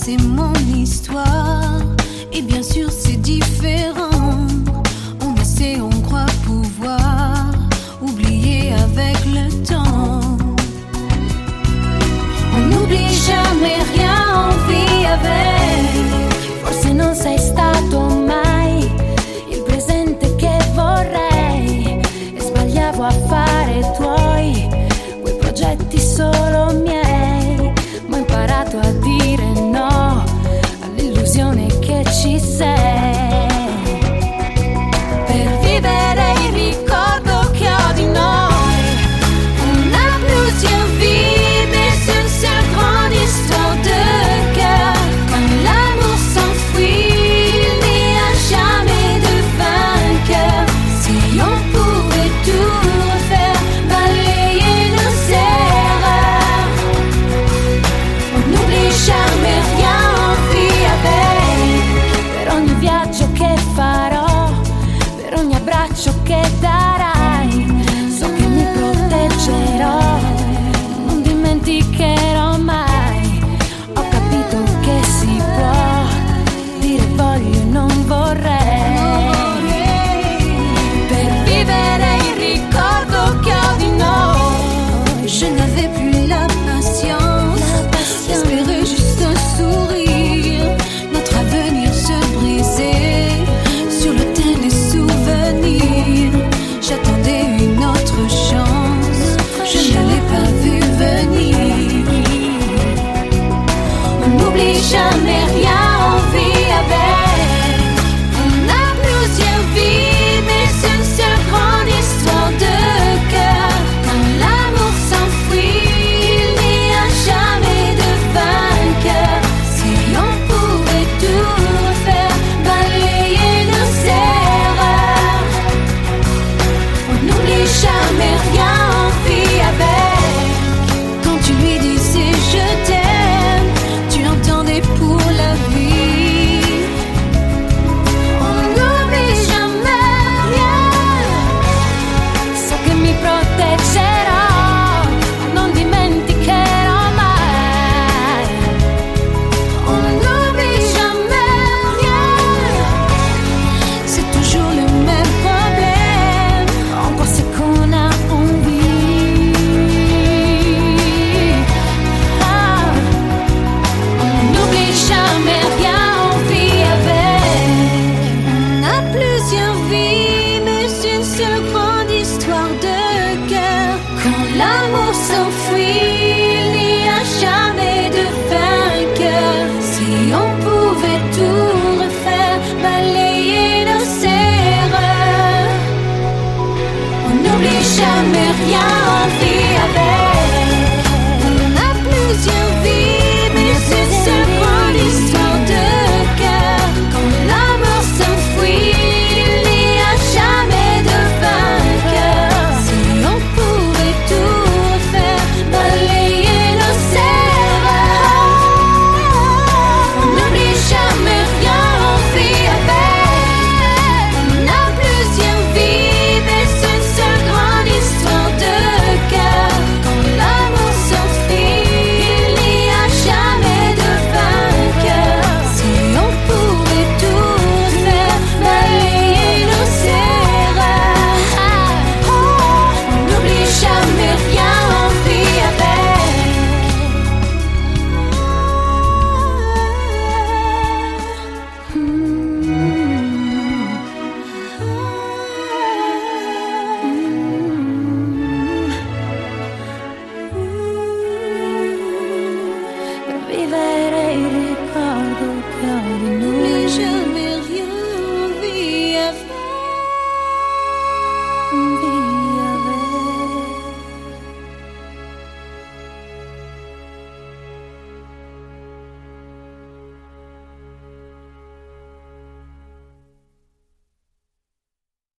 c'est mon histoire. Et bien sûr c'est différent. On essaie, on croit pouvoir oublier avec le temps. On n'oublie jamais rien, on vit avec. Forse non sei stato mai il presente che vorrei, e sbagliavo a fare tuoi, quei progetti solo miei, ma ho imparato a dire no all'illusione che ci sei. Per vivere il ricordo che ho di noi, on a plusieurs vies, mais une seule grande histoire de cœur. Quand l'amour s'enfuit, il n'y a jamais de vainqueur. Si on pouvait tout refaire, balayer nos erreurs. On n'oublie jamais rien, on vit avec. Per ogni viaggio che farò, per ogni abbraccio che darai, so che mi proteggerò, non dimenticherò mai. Ho capito che si può dire voglio e non vorrei. Per vivere il ricordo che ho di noi, je n'avais plus la patience d'espérer juste un sourire. Notre avenir se brisait sur l'autel des souvenirs. J'attendais une autre chance, je ne l'ai pas vu venir. On n'oublie jamais rien.